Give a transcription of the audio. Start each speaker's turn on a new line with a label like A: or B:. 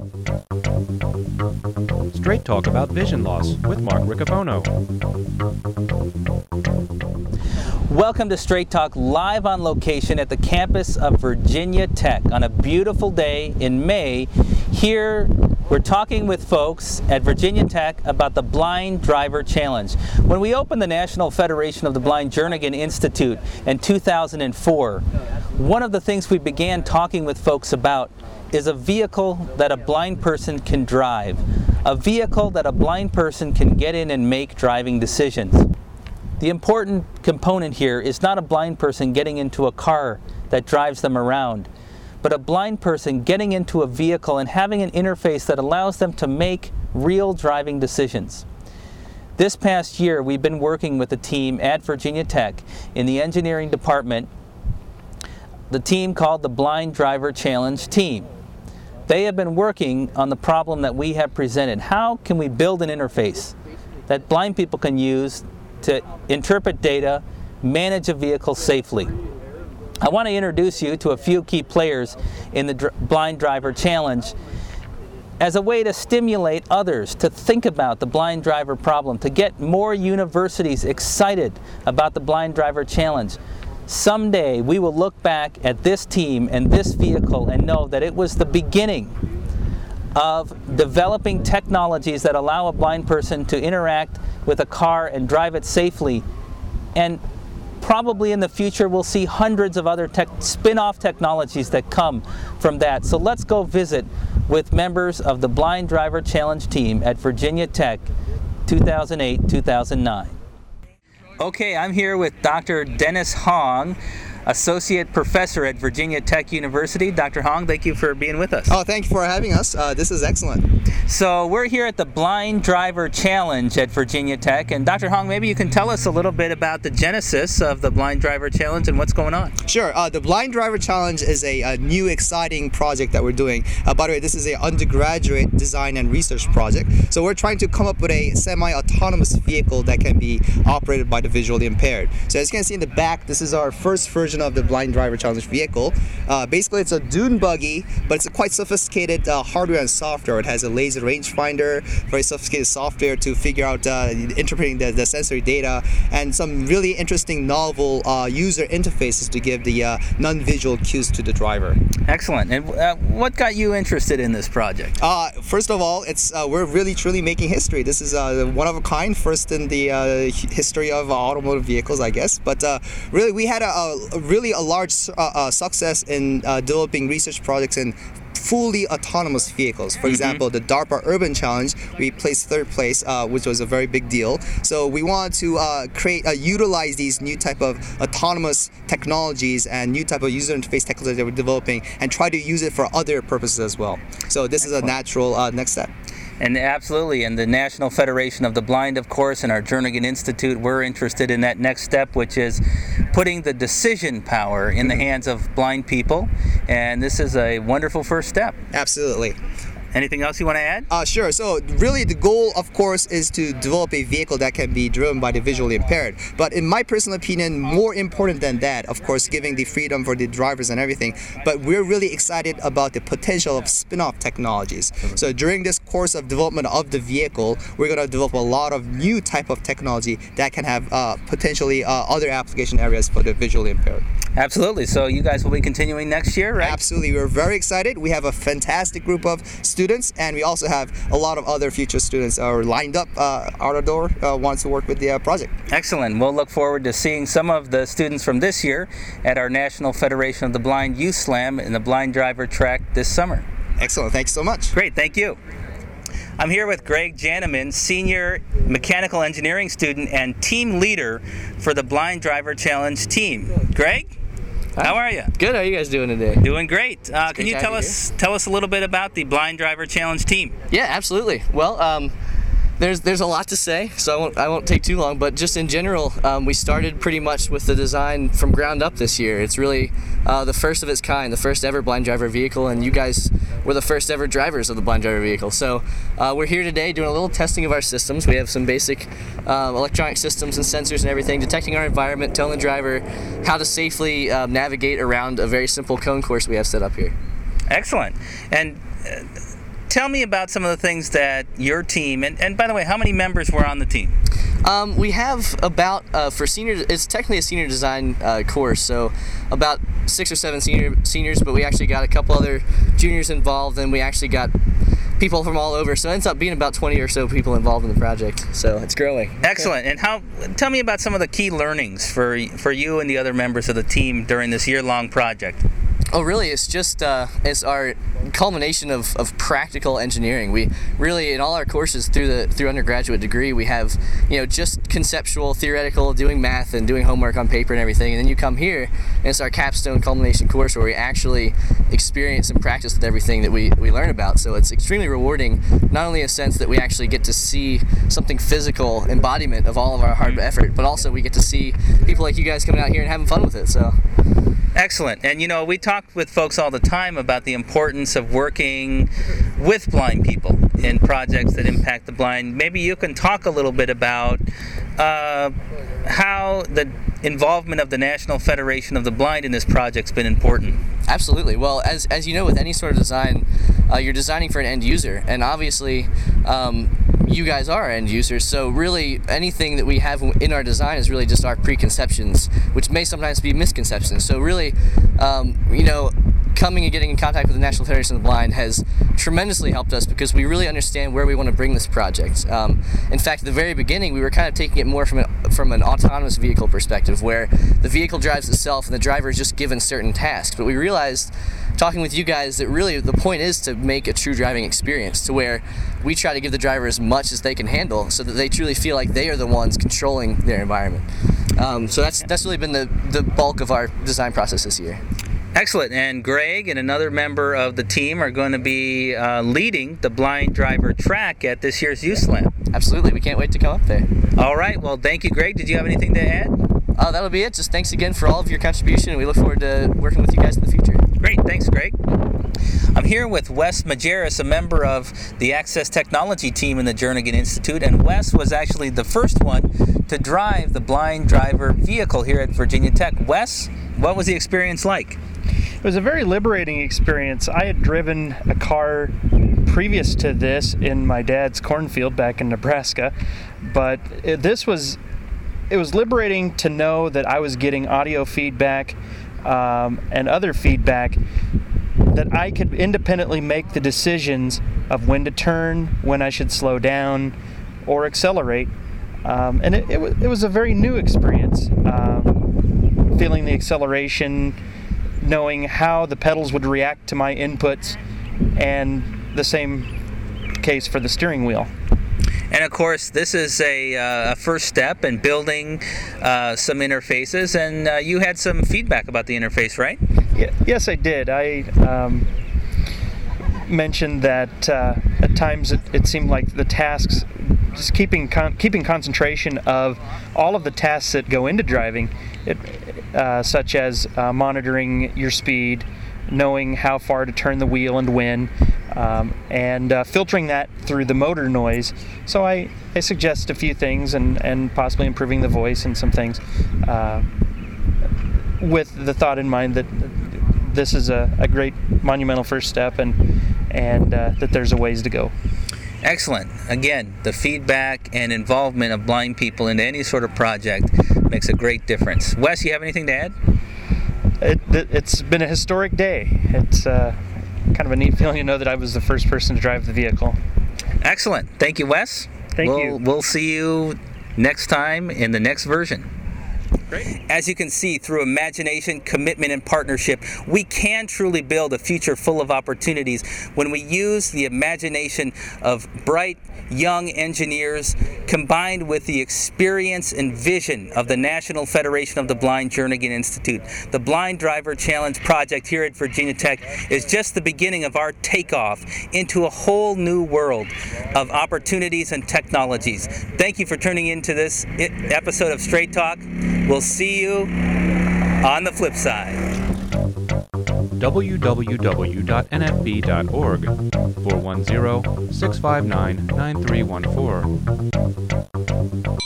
A: Straight Talk about vision loss with Mark Riccobono.
B: Welcome to Straight Talk, live on location at the campus of Virginia Tech on a beautiful day in May. Here we're talking with folks at Virginia Tech about the Blind Driver Challenge. When we opened the National Federation of the Blind Jernigan Institute in 2004, one of the things we began talking with folks about is a vehicle that a blind person can drive, a vehicle that a blind person can get in and make driving decisions. The important component here is not a blind person getting into a car that drives them around, but a blind person getting into a vehicle and having an interface that allows them to make real driving decisions. This past year, we've been working with a team at Virginia Tech in the engineering department, the team called the Blind Driver Challenge Team. They have been working on the problem that we have presented. How can we build an interface that blind people can use to interpret data, manage a vehicle safely? I want to introduce you to a few key players in the Blind Driver Challenge as a way to stimulate others to think about the blind driver problem, to get more universities excited about the Blind Driver Challenge. Someday we will look back at this team and this vehicle and know that it was the beginning of developing technologies that allow a blind person to interact with a car and drive it safely. And probably in the future we'll see hundreds of other spin-off technologies that come from that. So let's go visit with members of the Blind Driver Challenge team at Virginia Tech 2008-2009. Okay, I'm here with Dr. Dennis Hong, Associate Professor at Virginia Tech University. Dr. Hong, thank you for being with us.
C: Oh, thank you for having us. This is excellent.
B: So we're here at the Blind Driver Challenge at Virginia Tech, and Dr. Hong, maybe you can tell us a little bit about the genesis of the Blind Driver Challenge and what's going on.
C: Sure. The Blind Driver Challenge is a new exciting project that we're doing. By the way, this is an undergraduate design and research project. So we're trying to come up with a semi-autonomous vehicle that can be operated by the visually impaired. So as you can see in the back, this is our first version of the Blind Driver Challenge vehicle. Basically, it's a dune buggy, but it's a quite sophisticated hardware and software. It has a laser rangefinder, very sophisticated software to figure out interpreting the sensory data, and some really interesting novel user interfaces to give the non-visual cues to the driver.
B: Excellent. And what got you interested in this project?
C: First of all, we're really truly making history. This is one of a kind, first in the history of automotive vehicles, I guess. But really, we had a large success in developing research projects in fully autonomous vehicles. For example, the DARPA Urban Challenge, we placed third place, which was a very big deal. So we want to utilize these new type of autonomous technologies and new type of user interface technology that we're developing and try to use it for other purposes as well. So this is a natural next step.
B: And absolutely, and the National Federation of the Blind, of course, and our Jernigan Institute, we're interested in that next step, which is putting the decision power in the hands of blind people. And this is a wonderful first step.
C: Absolutely.
B: Anything else you want to add?
C: Sure. So really the goal, of course, is to develop a vehicle that can be driven by the visually impaired. But in my personal opinion, more important than that, of course, giving the freedom for the drivers and everything, but we're really excited about the potential of spin-off technologies. So during this course of development of the vehicle, we're going to develop a lot of new type of technology that can have potentially other application areas for the visually impaired.
B: Absolutely. So you guys will be continuing next year, right?
C: Absolutely. We're very excited. We have a fantastic group of students, and we also have a lot of other future students lined up out the door, wants to work with the project.
B: Excellent. We'll look forward to seeing some of the students from this year at our National Federation of the Blind Youth Slam in the Blind Driver track this summer.
C: Excellent. Thanks so much.
B: Great. Thank you. I'm here with Greg Janeman, Senior Mechanical Engineering student and team leader for the Blind Driver Challenge team. Greg? How are you?
D: Good. How are you guys doing today?
B: Doing great. Can you tell us a little bit about the Blind Driver Challenge team?
D: Yeah, absolutely. Well, there's a lot to say, so I won't take too long. But just in general, we started pretty much with the design from ground up this year. It's really the first of its kind, the first ever blind driver vehicle, and you guys were the first ever drivers of the blind driver vehicle. So we're here today doing a little testing of our systems. We have some basic electronic systems and sensors and everything, detecting our environment, telling the driver how to safely navigate around a very simple cone course we have set up here.
B: Excellent. And tell me about some of the things that your team, and by the way, how many members were on the team?
D: We have about, for seniors, it's technically a senior design course, so about 6 or 7 seniors, but we actually got a couple other juniors involved, and we actually got people from all over, so it ends up being about 20 or so people involved in the project, so it's growing.
B: Excellent. And tell me about some of the key learnings for you and the other members of the team during this year-long project.
D: Oh, really? It's just it's our culmination of practical engineering. We really, in all our courses through undergraduate degree, we have just conceptual, theoretical, doing math and doing homework on paper and everything. And then you come here, and it's our capstone culmination course where we actually experience and practice with everything that we learn about. So it's extremely rewarding, not only in a sense that we actually get to see something physical embodiment of all of our hard effort, but also we get to see people like you guys coming out here and having fun with it. So.
B: Excellent. And we talk with folks all the time about the importance of working with blind people in projects that impact the blind. Maybe you can talk a little bit about how the involvement of the National Federation of the Blind in this project's been important.
D: Absolutely. Well, as you know, with any sort of design, you're designing for an end user, and obviously you guys are end users, so really anything that we have in our design is really just our preconceptions, which may sometimes be misconceptions. So really, coming and getting in contact with the National Federation of the Blind has tremendously helped us because we really understand where we want to bring this project. In fact, at the very beginning, we were kind of taking it more from an autonomous vehicle perspective, where the vehicle drives itself and the driver is just given certain tasks. But we realized, talking with you guys, that really the point is to make a true driving experience, to where we try to give the driver as much as they can handle so that they truly feel like they are the ones controlling their environment. So that's really been the bulk of our design process this year.
B: Excellent. And Greg and another member of the team are going to be leading the blind driver track at this year's Youth Slam.
D: Absolutely. We can't wait to come up there.
B: All right. Well, thank you, Greg. Did you have anything to add?
D: That'll be it. Just thanks again for all of your contribution, and we look forward to working with you guys in the future.
B: Great. Thanks, Greg. I'm here with Wes Majerus, a member of the Access Technology team in the Jernigan Institute, and Wes was actually the first one to drive the blind driver vehicle here at Virginia Tech. Wes, what was the experience like?
E: It was a very liberating experience. I had driven a car previous to this in my dad's cornfield back in Nebraska, but it was liberating to know that I was getting audio feedback and other feedback, that I could independently make the decisions of when to turn, when I should slow down or accelerate. And it was a very new experience, feeling the acceleration, knowing how the pedals would react to my inputs, and the same case for the steering wheel.
B: And of course, this is a first step in building some interfaces, and you had some feedback about the interface, right?
E: Yes, I did. I mentioned that at times it seemed like the tasks, just keeping concentration of all of the tasks that go into driving, such as monitoring your speed, knowing how far to turn the wheel and when, and filtering that through the motor noise. So I suggest a few things and possibly improving the voice and some things with the thought in mind that this is a great monumental first step and that there's a ways to go.
B: Excellent. Again, the feedback and involvement of blind people into any sort of project makes a great difference. Wes, you have anything to add?
E: It's been a historic day. It's kind of a neat feeling to know that I was the first person to drive the vehicle.
B: Excellent. Thank you, Wes.
E: Thank you.
B: We'll see you next time in the next version.
E: Great.
B: As you can see, through imagination, commitment, and partnership, we can truly build a future full of opportunities when we use the imagination of bright, young engineers combined with the experience and vision of the National Federation of the Blind Jernigan Institute. The Blind Driver Challenge project here at Virginia Tech is just the beginning of our takeoff into a whole new world of opportunities and technologies. Thank you for tuning into this episode of Straight Talk. We'll see you on the flip side.
A: www.nfb.org 410-659-9314